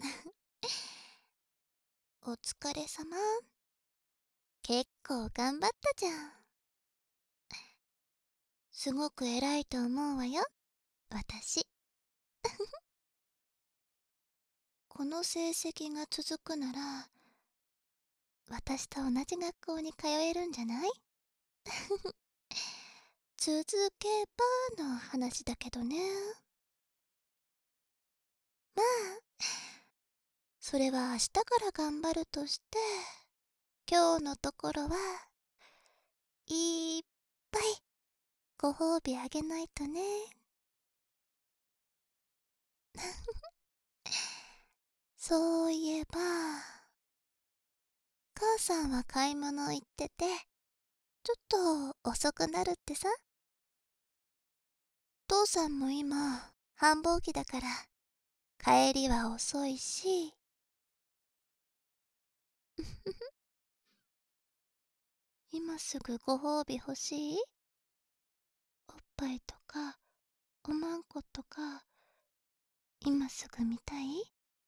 お疲れ様。結構頑張ったじゃん。すごく偉いと思うわよ、私。この成績が続くなら、私と同じ学校に通えるんじゃない？続けばの話だけどね。まあ、それは明日から頑張るとして、今日のところはいっぱいご褒美あげないとね。そういえば、母さんは買い物行ってて、ちょっと遅くなるってさ。父さんも今、繁忙期だから、帰りは遅いし。今すぐご褒美欲しい？おっぱいとか、おまんことか、今すぐ見たい？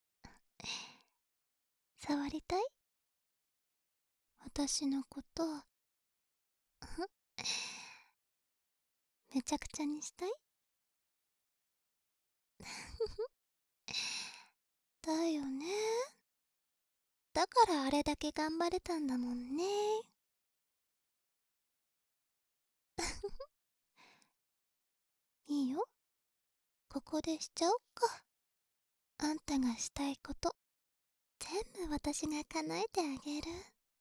触りたい？私のこと、めちゃくちゃにしたい？だよね。だからあれだけ頑張れたんだもんね。いいよ。ここでしちゃおっか。あんたがしたいこと、全部私が叶えてあげる。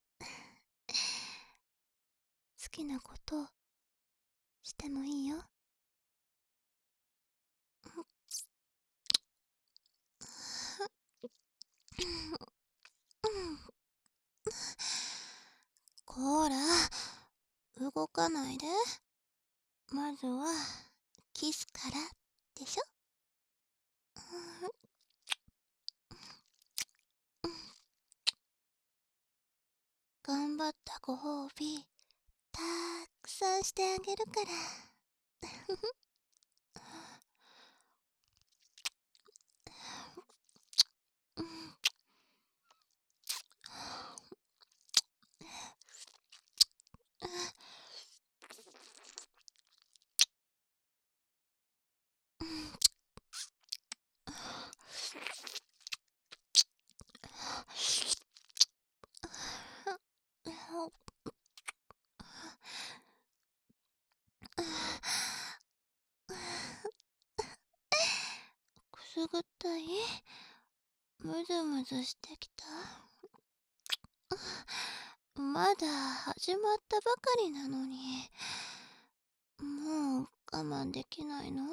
好きなことしてもいいよ。こら、動かないで。まずはキスからでしょ。頑張ったご褒美たくさんしてあげるから。くすぐったい？むずむずしてきた。まだ始まったばかりなのに、もう我慢できないの？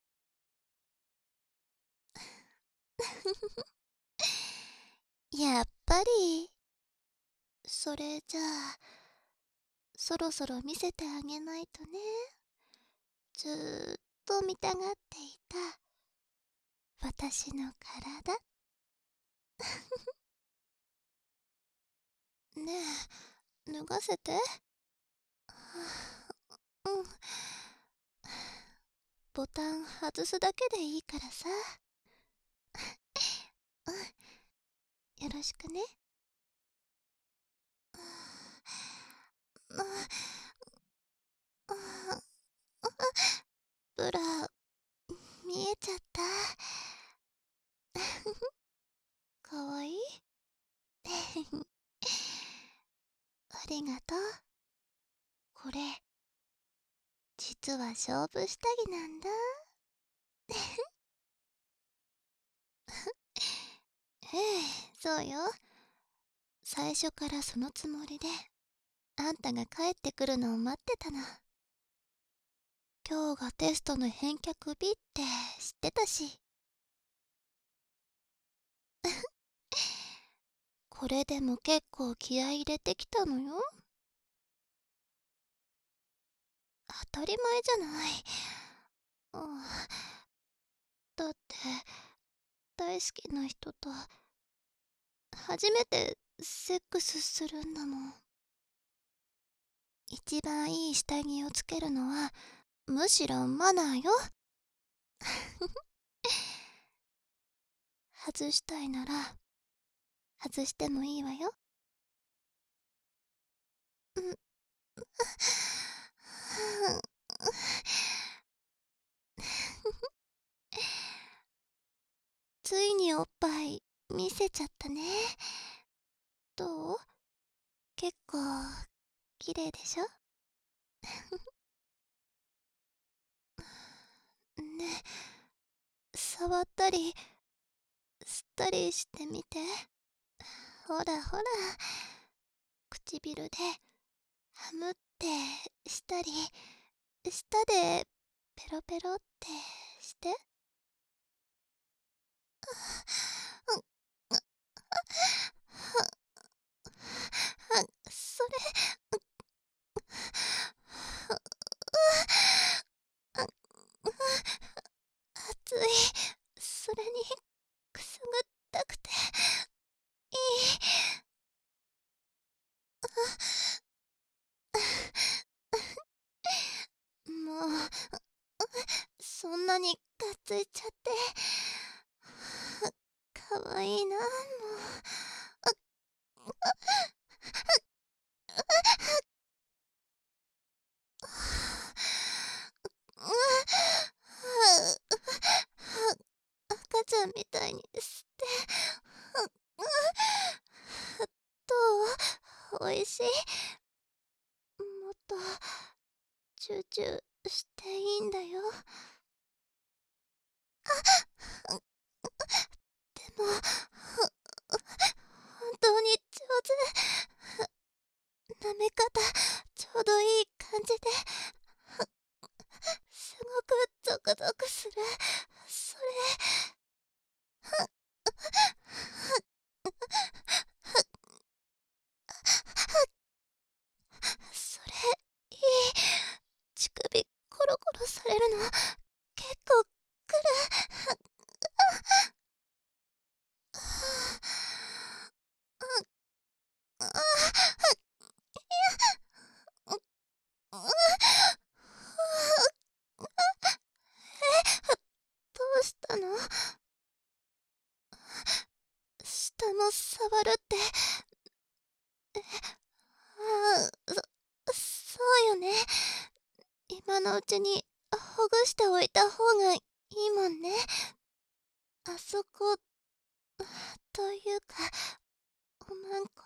やっぱり、それじゃあ、そろそろ見せてあげないとね。ずーっと見たがっていた私の体。ねえ、脱がせて。うん。ボタン外すだけでいいからさ。うん、よろしくね。ブラ、見えちゃった。かわいい？ありがとう。これ、実は勝負下着なんだ。ええ、そうよ。最初からそのつもりで、あんたが帰ってくるのを待ってたの。今日がテストの返却日って知ってたし。これでも結構気合い入れてきたのよ。当たり前じゃない。うん、だって、大好きな人と、初めてセックスするんだもん。一番いい下着をつけるのは、むしろマナーよ。 外したいなら外してもいいわよ。うん。ついにおっぱい見せちゃったね。どう？結構綺麗でしょ？ね、触ったり吸ったりしてみて。ほらほら、唇でハムってしたり、舌でペロペロってして。うん、それ、熱い。それにくすぐったくていい。もう、そんなにがっついちゃって。かわいいな、もう。赤ちゃんみたいに吸って。どう？おいしい？もっとチューチューしていいんだよ。でも本当に上手。舐め方ちょうどいい感じで、すごくゾクゾクする。それ、それ、いい。乳首コロコロされるの結構くる。どうしたの？下も触るって。ああ、そうよね。今のうちにほぐしておいた方がいいもんね。あそこ、というか、おまんこ。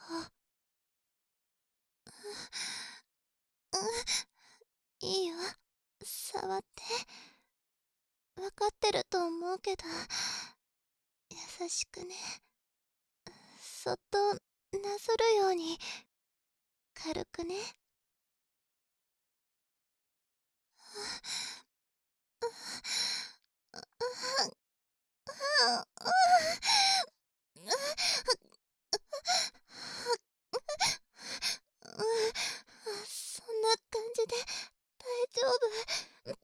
いいよ。触って。わかってると思うけど、優しくね。そっとなぞるように、軽くね。そんな感じで大丈夫。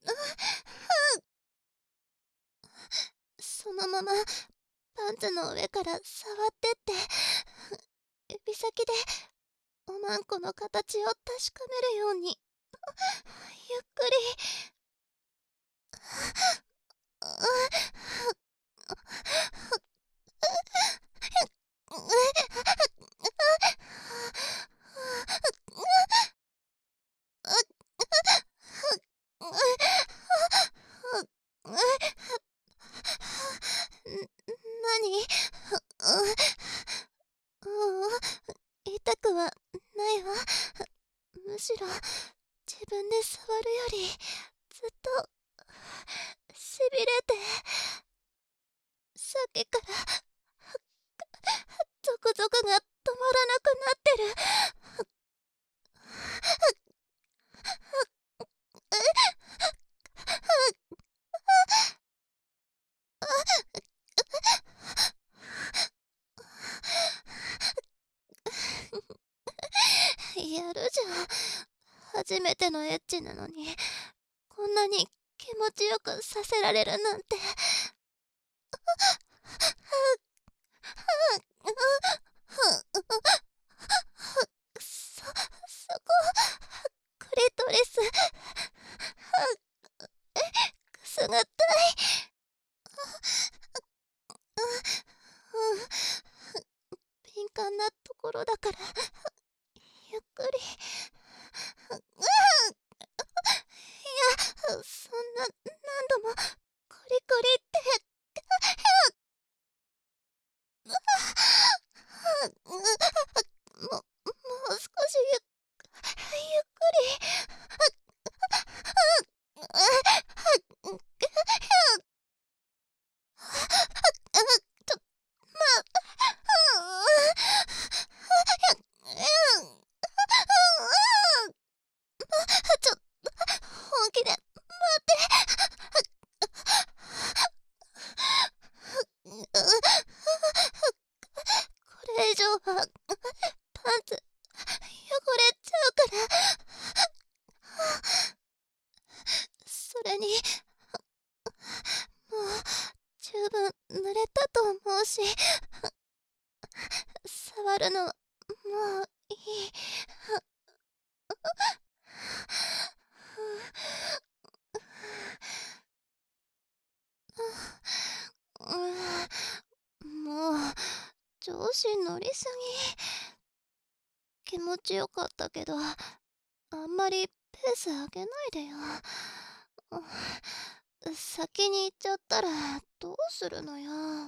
そのままパンツの上から触ってって。指先でおまんこの形を確かめるように。ゆっくり。何？痛くはないわ。むしろ自分で触るよりずっとしびれて、さっきからゾクゾクが止まらなくなってる。やるじゃん。初めてのエッチなのに、こんなに気持ちよくさせられるなんて。そこ、クリトリス。くすぐったい。 簡単なところだから、ゆっくり。いや、そんな何度もコリコリって。もう少しゆっくり。ちょ、ちょ、本気で待って。これ以上はパンツ汚れちゃうから。それにもう十分濡れたと思うし、触るのもういい。もう調子乗りすぎ。気持ちよかったけど、あんまりペース上げないでよ。先に行っちゃったらどうするのよ。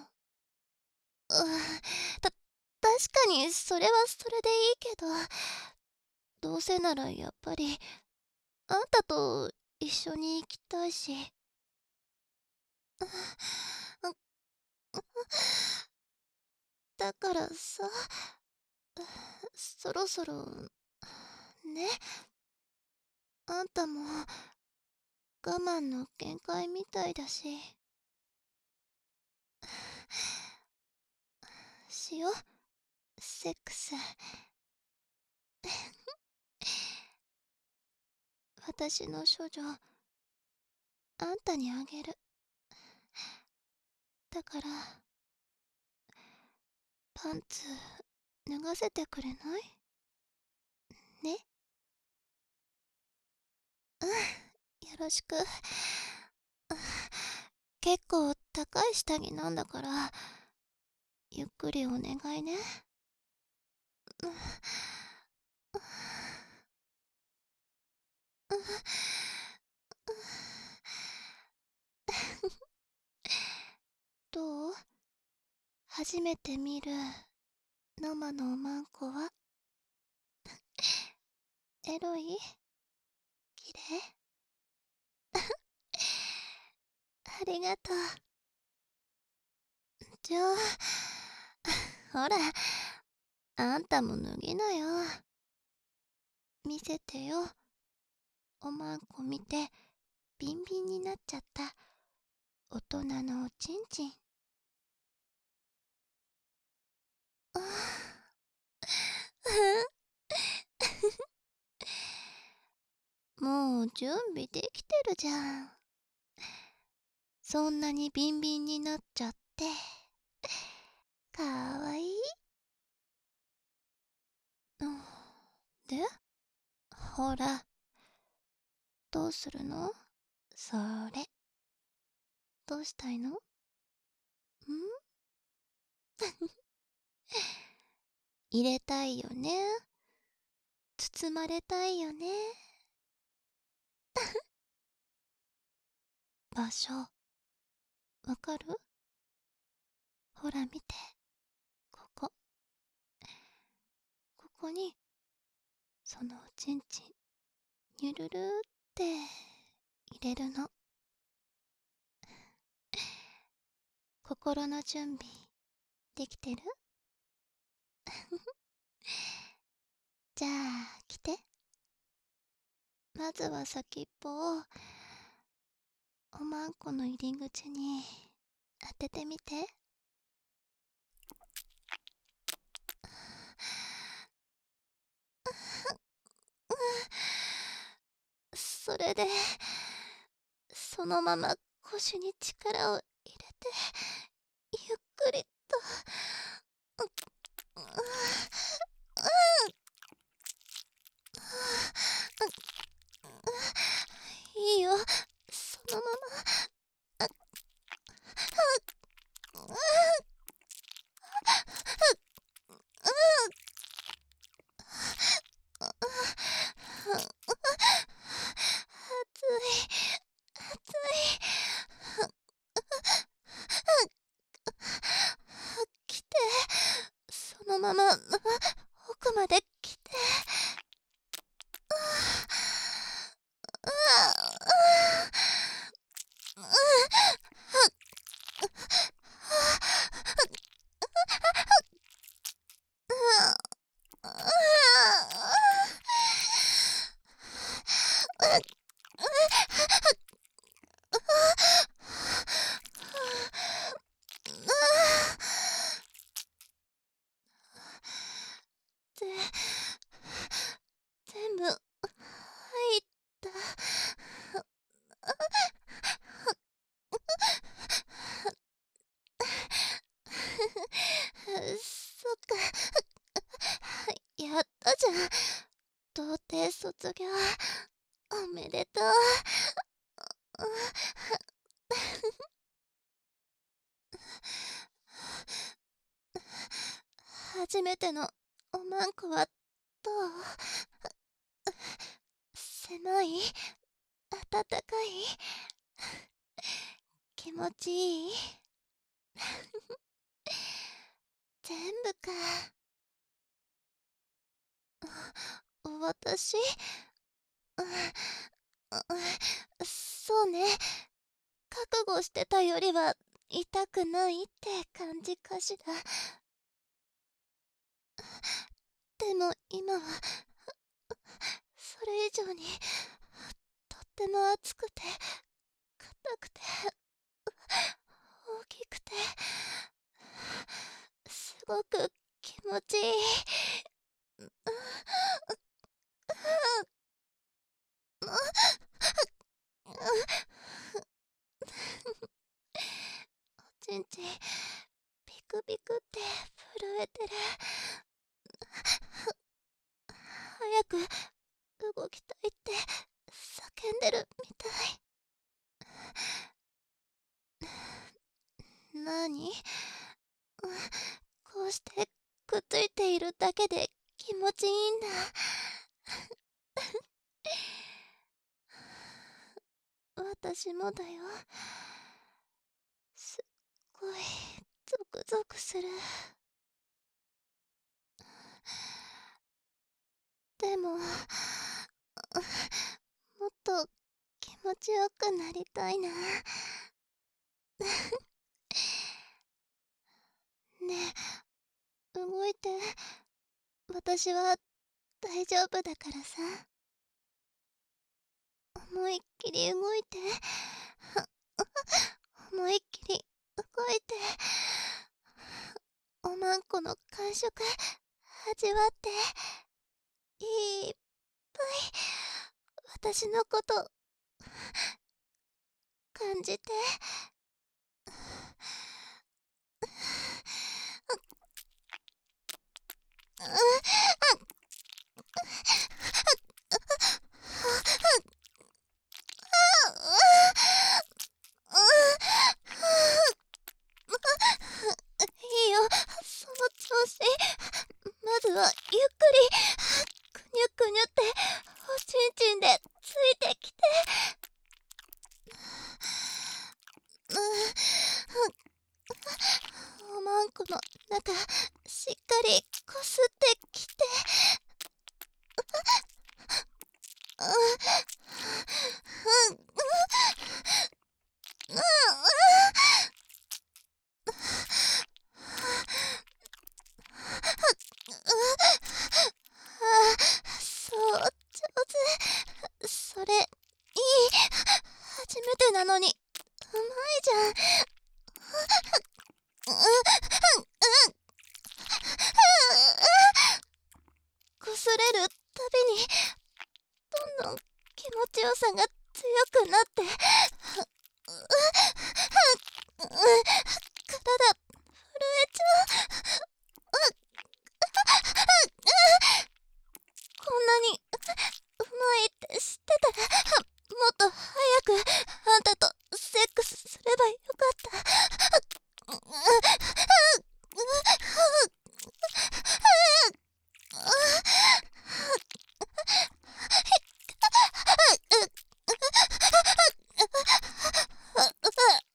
確かにそれはそれでいいけど、どうせならやっぱりあんたと一緒に行きたいし。だからさ、そろそろね、あんたも我慢の限界みたいだし、しよう、セックス。私の処女、あんたにあげる。だからパンツ脱がせてくれないね。うん、よろしく。結構高い下着なんだから、ゆっくりお願いね。どう？初めて見る生のおまんこはエロい？綺麗？ありがとう。じゃあ、ほら、あんたも脱ぎなよ。見せてよ。おまんこ見てビンビンになっちゃった大人のおちんちん。もう準備できてるじゃん。そんなにビンビンになっちゃって。かわいい。で、ほら、どうするの？それ。どうしたいの？入れたいよね。包まれたいよね。場所、わかる？ほら見て。ここ。ここに、そのおちんちん、にゅるるって入れるの。心の準備、できてる？じゃあ、来て。まずは先っぽを、おまんこの入り口に当ててみて。それで、そのまま腰に力を入れて、ゆっくりと。いいよ、そのまま。 まま奥まで来て、で、全部入った。そっか。やったじゃん。童貞卒業。おめでとう。初めてのおまんこはどう？狭い？暖かい？気持ちいい？全部か。私、そうね。覚悟してたよりは痛くないって感じかしら。でも今はそれ以上にとっても熱くて硬くて大きくてすごく気持ちいい。おちんちんピクピクって震えてる。早く動きたいって叫んでるみたい。なに？こうしてくっついているだけで気持ちいいんだ。私もだよ。すっごいゾクゾクする。でももっと気持ちよくなりたいな。ねえ、動いて。私は大丈夫だからさ。思いっきり動いて。思いっきり動いて。おまんこの感触味わって。いっぱい私のこと感じて。いいよ、その調子。まずはゆっくりくにゅくにゅっておちんちんでついてきて。おまんこの中しっかりこすってきて。そう、上手。それ、いい。初めてなのに、うまいじゃん。こすれるたびに、どんどん気持ちよさが強くなって、体、震えちゃう。こんなにうまいって知ってたら、もっと早くあんたとセックスすればよかった。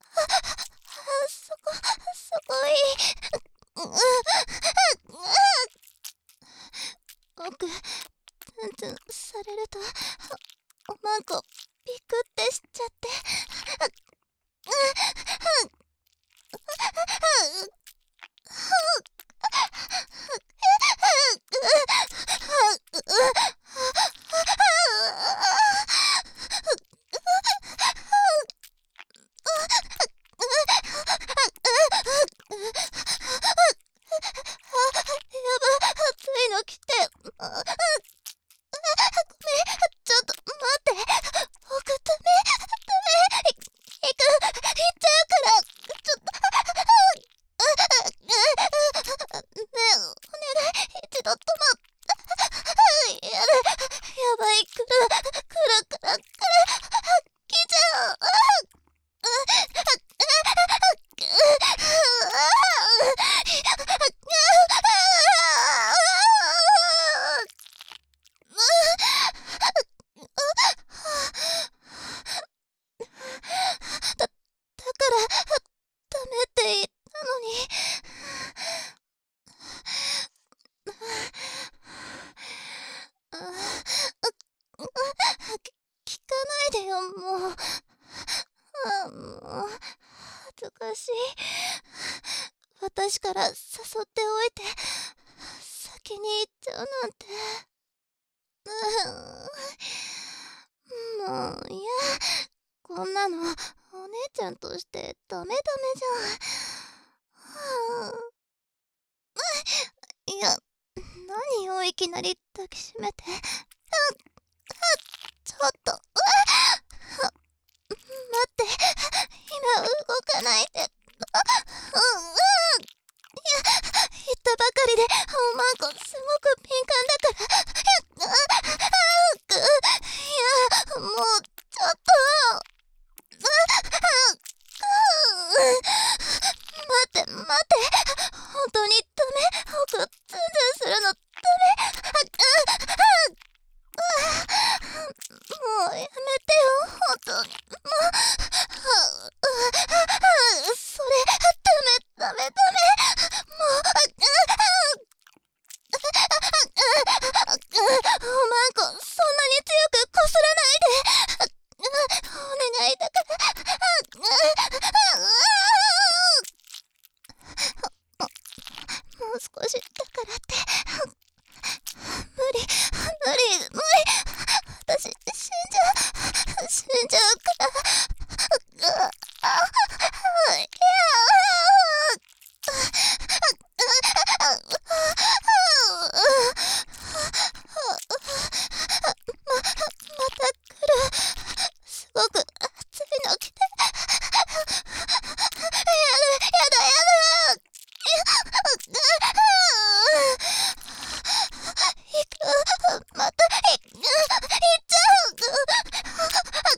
そこいい。 ど、おまんこビクってしちゃって。やば、暑いの来て。ちょっと待って。僕ダメ、行っちゃうから。ちょっと。ねえ、お願い。一度止まっ。やばい、来る。来ちゃう。だからダメって言ったのに。聞かないでよ、もう。もう恥ずかしい。私から誘っておいて先に行っちゃうなんて。もういや、こんなのお姉ちゃんとしてダメじゃん。いや、何よいきなり抱きしめて。ちょっと、待って、今動かないで。言ったばかりで、おまんこすごく敏感だから。いや、もう、ちょっと。待って、本当にダメ。僕、ズンズンするのダメ。もうやめてよ、本当に。それ、ダメ。もう、おまんこ、そんなに強くこすらないで。お願いだから。もう少しだからって。無理。私、死んじゃうから。いやまた来る。すごく暑いの来て。やだ。また行っちゃ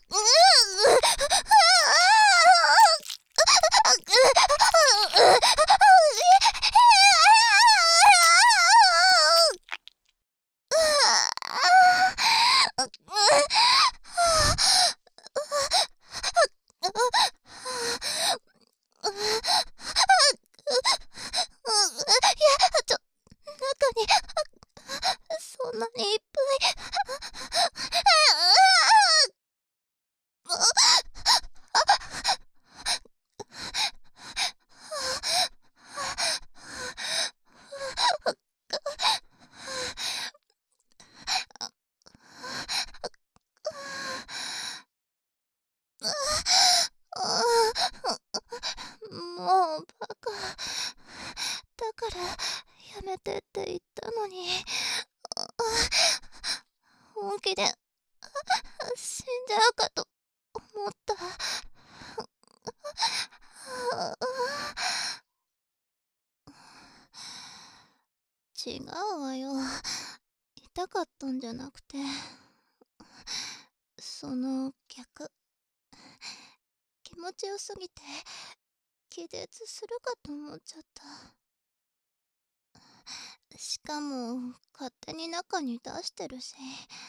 中にそんなにいっぱい。もうバカ。だからやめてって言ったのに。本気で死んじゃうかと思った。違うわよ。痛かったんじゃなくて、その逆。気持ちよすぎて気絶するかと思っちゃった。しかも勝手に中に出してるし。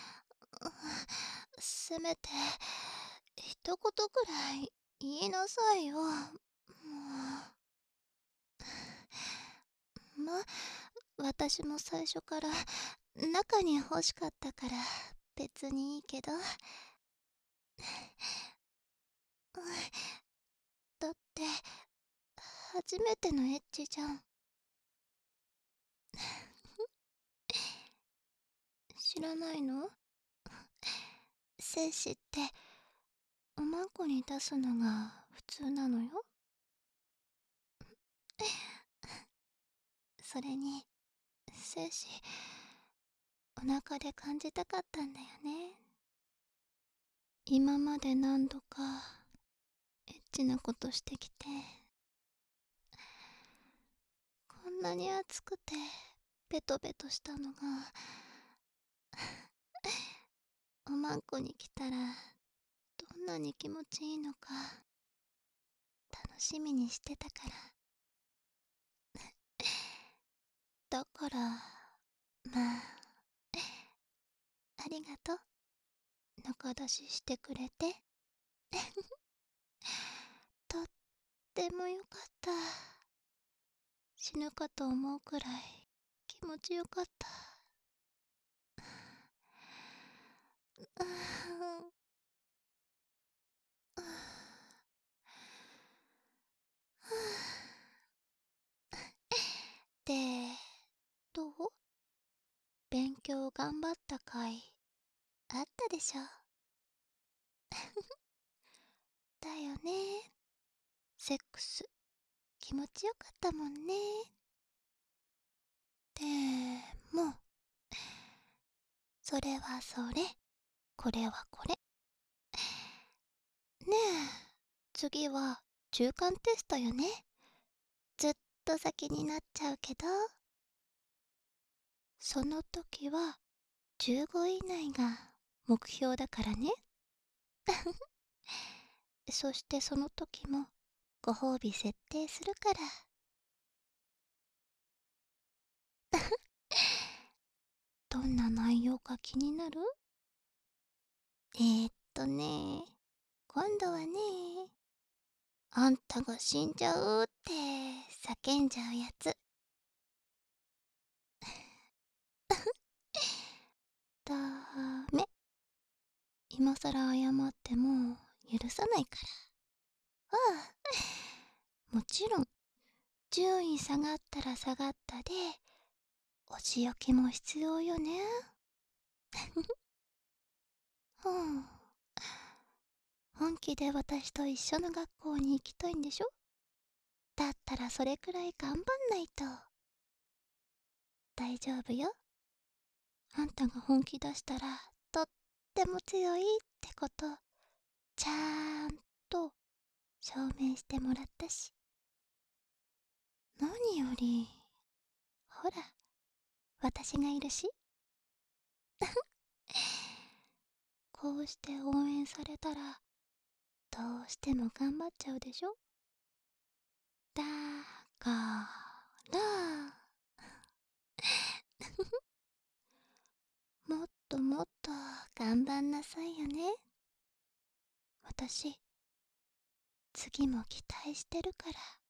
せめて一言くらい言いなさいよ。もう。私も最初から中に欲しかったから別にいいけど。だって、初めてのエッチじゃん。知らないの？精子って、おまんこに出すのが普通なのよ。それに、精子、お腹で感じたかったんだよね。今まで何度か、エッチなことしてきて、こんなに熱くて、ベトベトしたのが、おまんこに来たら、どんなに気持ちいいのか、楽しみにしてたから。だから、まあ、ありがとう。中出ししてくれて。とってもよかった。死ぬかと思うくらい気持ちよかった。うーで、どう？勉強頑張ったかいあったでしょ？だよね。セックス気持ちよかったもんね。でも、それはそれ、これはこれ。ねえ、次は中間テストよね。ずっと先になっちゃうけど、その時は15位以内が目標だからね。そしてその時もご褒美設定するから。どんな内容か気になる？今度はね、あんたが死んじゃうって叫んじゃうやつ。ダメ。今さら謝っても許さないから。ああ、もちろん、順位下がったら下がったで、お仕置きも必要よね。うん。本気で私と一緒の学校に行きたいんでしょ？だったらそれくらい頑張んないと。大丈夫よ。あんたが本気出したらとっても強いってこと、ちゃんと証明してもらったし。何より、ほら、私がいるし。こうして応援されたら、どうしても頑張っちゃうでしょ？だから、もっともっと頑張んなさいよね。私、次も期待してるから。